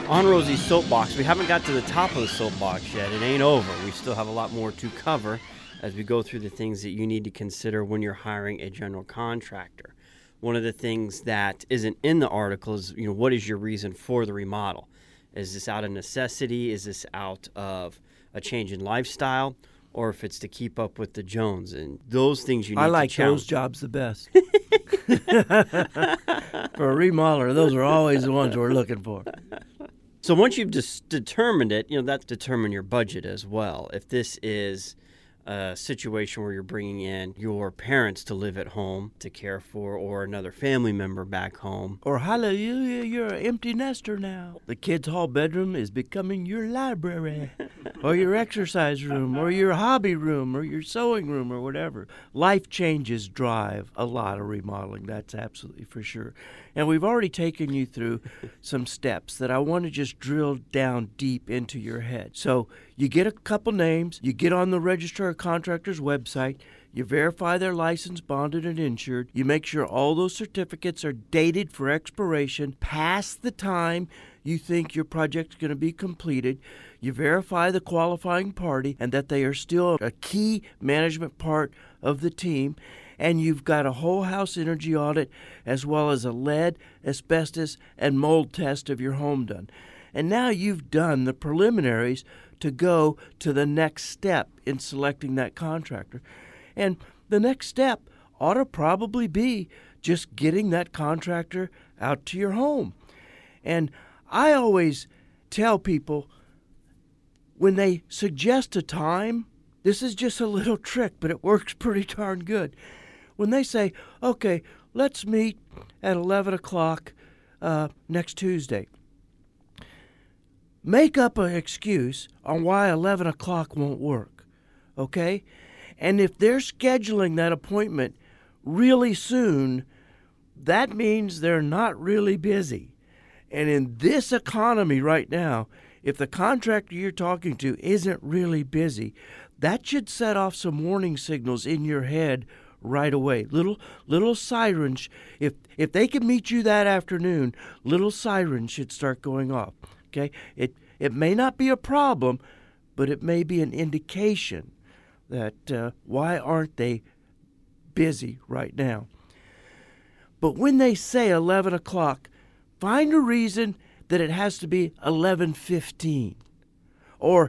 On Rosie's soapbox, we haven't got to the top of the soapbox yet. It ain't over. We still have a lot more to cover as we go through the things that you need to consider when you're hiring a general contractor. One of the things that isn't in the article is, what is your reason for the remodel? Is this out of necessity? Is this out of a change in lifestyle? Or if it's to keep up with the Jones? And those things you need to challenge. I like those jobs the best. For a remodeler, those are always the ones we're looking for. So once you've determined it, that's determine your budget as well. If this is a situation where you're bringing in your parents to live at home to care for, or another family member back home. Or hallelujah, you're an empty nester now. The kids' hall bedroom is becoming your library, or your exercise room, or your hobby room, or your sewing room, or whatever. Life changes drive a lot of remodeling, that's absolutely for sure. And we've already taken you through some steps that I want to just drill down deep into your head. So you get a couple names, you get on the Registrar of Contractors website, you verify their license, bonded, and insured, you make sure all those certificates are dated for expiration past the time you think your project's going to be completed, you verify the qualifying party and that they are still a key management part of the team, and you've got a whole house energy audit as well as a lead, asbestos, and mold test of your home done. And now you've done the preliminaries to go to the next step in selecting that contractor. And the next step ought to probably be just getting that contractor out to your home. And I always tell people when they suggest a time, this is just a little trick, but it works pretty darn good. When they say, okay, let's meet at 11 o'clock next Tuesday, make up an excuse on why 11 o'clock won't work, okay? And if they're scheduling that appointment really soon, that means they're not really busy. And in this economy right now, if the contractor you're talking to isn't really busy, that should set off some warning signals in your head right away. Little sirens. If they can meet you that afternoon, little sirens should start going off. Okay? It may not be a problem, but it may be an indication that why aren't they busy right now? But when they say 11 o'clock, find a reason that it has to be 11:15 or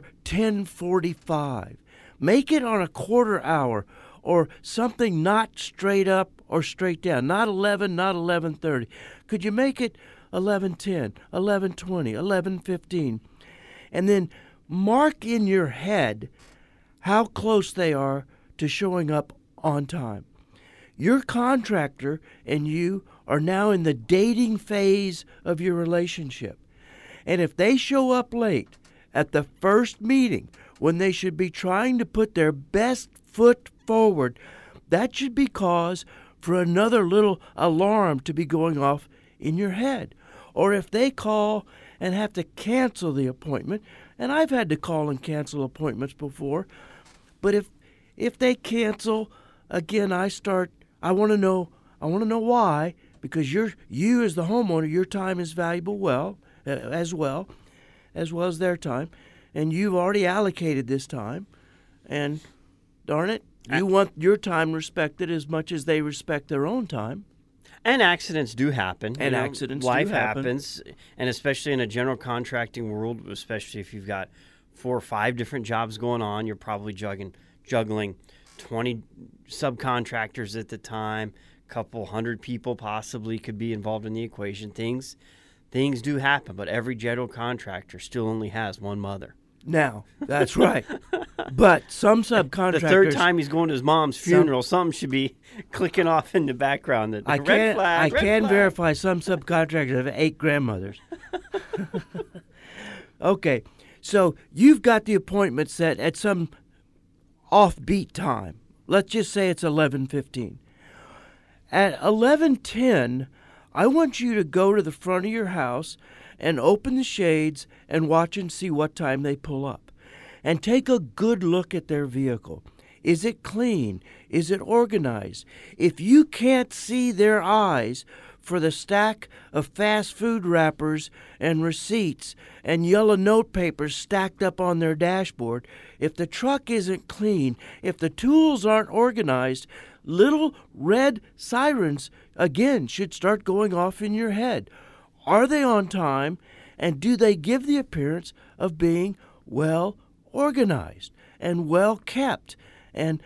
10:45. Make it on a quarter hour or something not straight up or straight down, not 11, not 11:30. Could you make it 11:10, 11:20, 11:15? And then mark in your head how close they are to showing up on time. Your contractor and you are now in the dating phase of your relationship. And if they show up late at the first meeting when they should be trying to put their best foot forward, that should be cause for another little alarm to be going off in your head. Or if they call and have to cancel the appointment, and I've had to call and cancel appointments before, but if they cancel, again, I want to know why, because you as the homeowner, your time is valuable as well as their time, and you've already allocated this time, and darn it, you want your time respected as much as they respect their own time. And accidents do happen. Life happens, and especially in a general contracting world, especially if you've got 4 or 5 different jobs going on, you're probably juggling 20 subcontractors at the time, a couple hundred people possibly could be involved in the equation. Things do happen, but every general contractor still only has one mother. Now, that's right. But some subcontractors... The third time he's going to his mom's funeral, something should be clicking off in the background. I can verify some subcontractors have 8 grandmothers. Okay, so you've got the appointment set at some offbeat time. Let's just say it's 11:15. At 11:10, I want you to go to the front of your house and open the shades and watch and see what time they pull up. And take a good look at their vehicle. Is it clean? Is it organized? If you can't see their eyes for the stack of fast food wrappers and receipts and yellow note papers stacked up on their dashboard, if the truck isn't clean, if the tools aren't organized, little red sirens again should start going off in your head. Are they on time, and do they give the appearance of being well organized and well kept? And,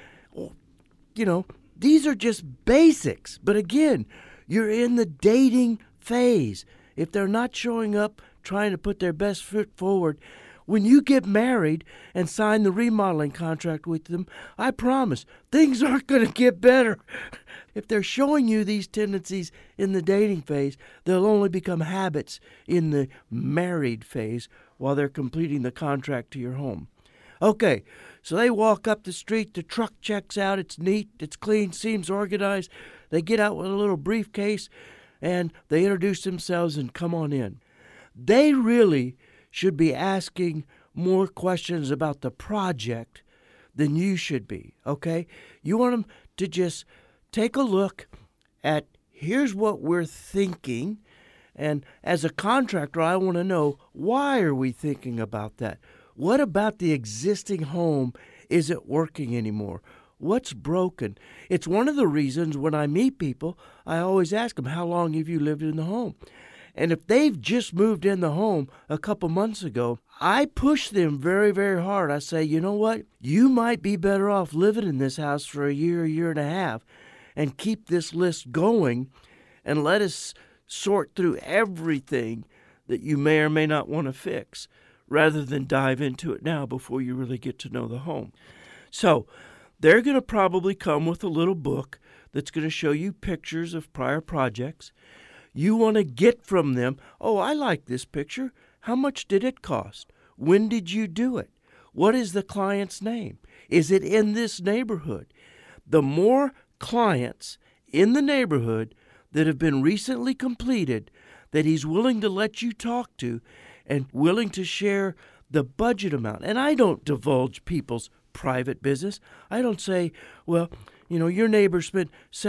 these are just basics. But again, you're in the dating phase. If they're not showing up, trying to put their best foot forward, when you get married and sign the remodeling contract with them, I promise things aren't going to get better. If they're showing you these tendencies in the dating phase, they'll only become habits in the married phase while they're completing the contract to your home. Okay, so they walk up the street, the truck checks out, it's neat, it's clean, seems organized. They get out with a little briefcase and they introduce themselves and come on in. They really should be asking more questions about the project than you should be, okay? You want them to just take a look at, here's what we're thinking, and as a contractor, I want to know, why are we thinking about that? What about the existing home isn't working anymore? What's broken? It's one of the reasons when I meet people, I always ask them, how long have you lived in the home? And if they've just moved in the home a couple months ago, I push them very, very hard. I say, you know what? You might be better off living in this house for a year and a half, and keep this list going and let us sort through everything that you may or may not want to fix, rather than dive into it now before you really get to know the home. So they're going to probably come with a little book that's going to show you pictures of prior projects. You want to get from them, oh, I like this picture. How much did it cost? When did you do it? What is the client's name? Is it in this neighborhood? The more clients in the neighborhood that have been recently completed that he's willing to let you talk to and willing to share the budget amount. And I don't divulge people's private business. I don't say, well, your neighbor spent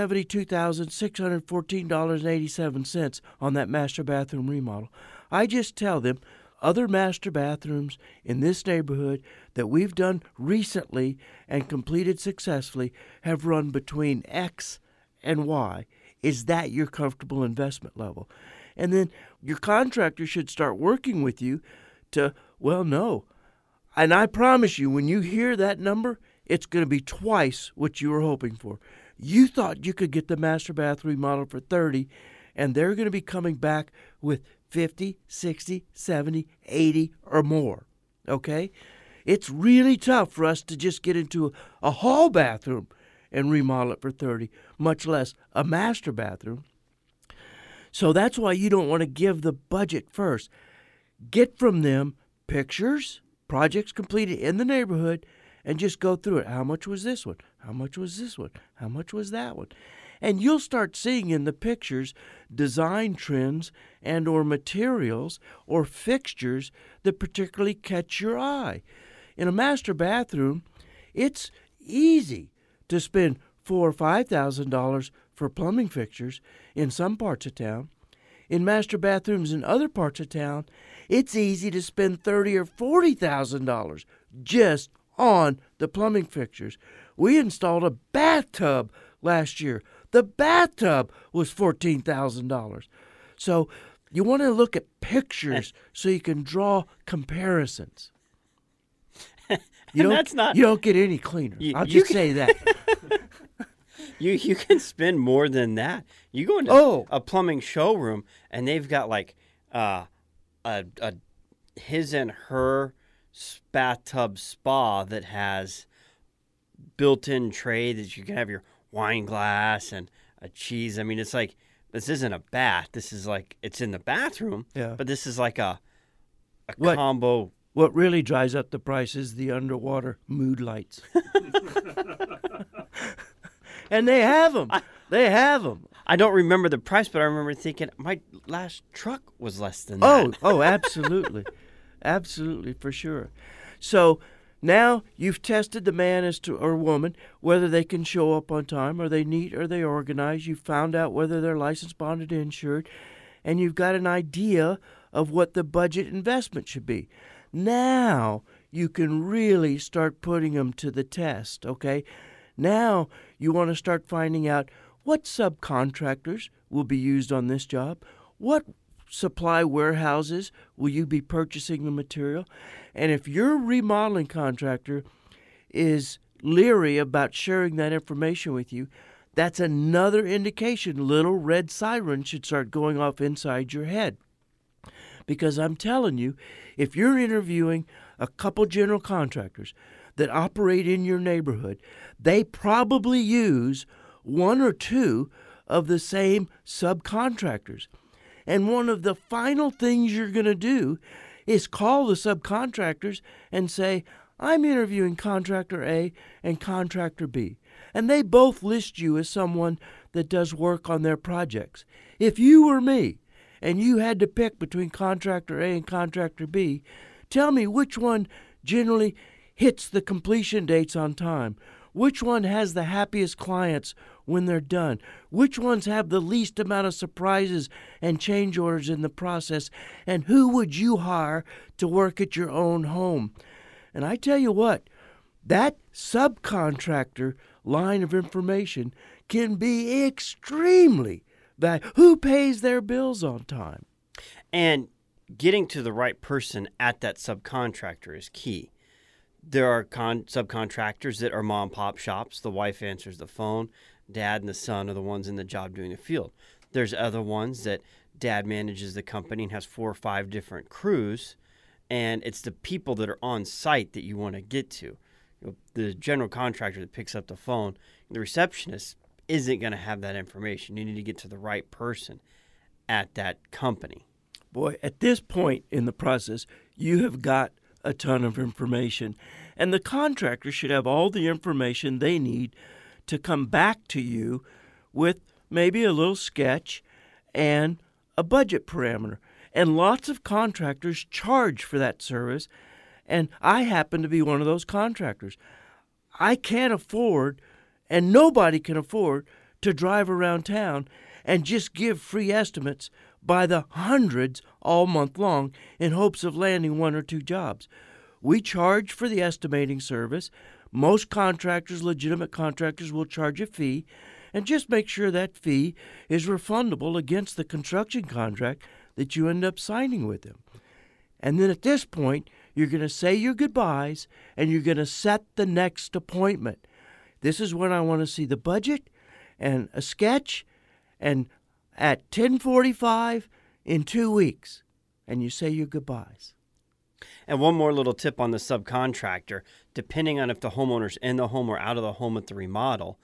$72,614.87 on that master bathroom remodel. I just tell them other master bathrooms in this neighborhood that we've done recently and completed successfully have run between X and Y. Is that your comfortable investment level? And then your contractor should start working with you to, well, no. And I promise you, when you hear that number, it's going to be twice what you were hoping for. You thought you could get the master bath remodel for $30, and they're going to be coming back with $50, $60, $70, $80, or more. Okay? It's really tough for us to just get into a hall bathroom and remodel it for $30, much less a master bathroom. So that's why you don't want to give the budget first. Get from them pictures, projects completed in the neighborhood, and just go through it. How much was this one? How much was this one? How much was that one? And you'll start seeing in the pictures design trends and or materials or fixtures that particularly catch your eye. In a master bathroom, it's easy to spend $4,000 or $5,000 for plumbing fixtures in some parts of town. In master bathrooms in other parts of town, it's easy to spend $30,000 or $40,000 just on the plumbing fixtures. We installed a bathtub last year. The bathtub was $14,000. So you want to look at pictures so you can draw comparisons. You don't get any cleaner. I'll just say that. You can spend more than that. You go into a plumbing showroom and they've got like a his and her bathtub spa that has built-in tray that you can have your wine glass and a cheese. I mean, it's like, this isn't a bath. This is like, it's in the bathroom, but this is like a combo. What really drives up the price is the underwater mood lights. And they have them. They have them. I don't remember the price, but I remember thinking my last truck was less than that. Oh, absolutely. Absolutely, for sure. So Now you've tested the man as to or woman whether they can show up on time, are they neat, are they organized. You've found out whether they're licensed, bonded, insured, and you've got an idea of what the budget investment should be. Now you can really start putting them to the test, okay? Now you want to start finding out what subcontractors will be used on this job, what supply warehouses will you be purchasing the material, and if your remodeling contractor is leery about sharing that information with you, that's another indication little red sirens should start going off inside your head. Because I'm telling you, if you're interviewing a couple general contractors that operate in your neighborhood, they probably use one or two of the same subcontractors. And one of the final things you're going to do is call the subcontractors and say, I'm interviewing contractor A and contractor B, and they both list you as someone that does work on their projects. If you were me and you had to pick between contractor A and contractor B, tell me which one generally hits the completion dates on time. Which one has the happiest clients when they're done? Which ones have the least amount of surprises and change orders in the process? And who would you hire to work at your own home? And I tell you what, that subcontractor line of information can be extremely valuable. Who pays their bills on time? And getting to the right person at that subcontractor is key. There are subcontractors that are mom and pop shops. The wife answers the phone. Dad and the son are the ones in the job doing the field. There's other ones that dad manages the company and has 4 or 5 different crews, and it's the people that are on site that you want to get to. The general contractor that picks up the phone, the receptionist isn't going to have that information. You need to get to the right person at that company. Boy, at this point in the process, you have got a ton of information, and the contractor should have all the information they need to come back to you with maybe a little sketch and a budget parameter. And lots of contractors charge for that service, and I happen to be one of those contractors. I can't afford, and nobody can afford, to drive around town and just give free estimates by the hundreds all month long in hopes of landing 1 or 2 jobs. We charge for the estimating service. Most contractors, legitimate contractors, will charge a fee, and just make sure that fee is refundable against the construction contract that you end up signing with them. And then at this point, you're going to say your goodbyes, and you're going to set the next appointment. This is when I want to see the budget and a sketch, and at 10:45 in 2 weeks, and you say your goodbyes. And one more little tip on the subcontractor, depending on if the homeowner's in the home or out of the home at the remodel,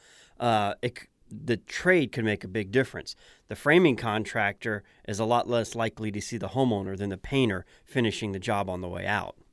the trade could make a big difference. The framing contractor is a lot less likely to see the homeowner than the painter finishing the job on the way out.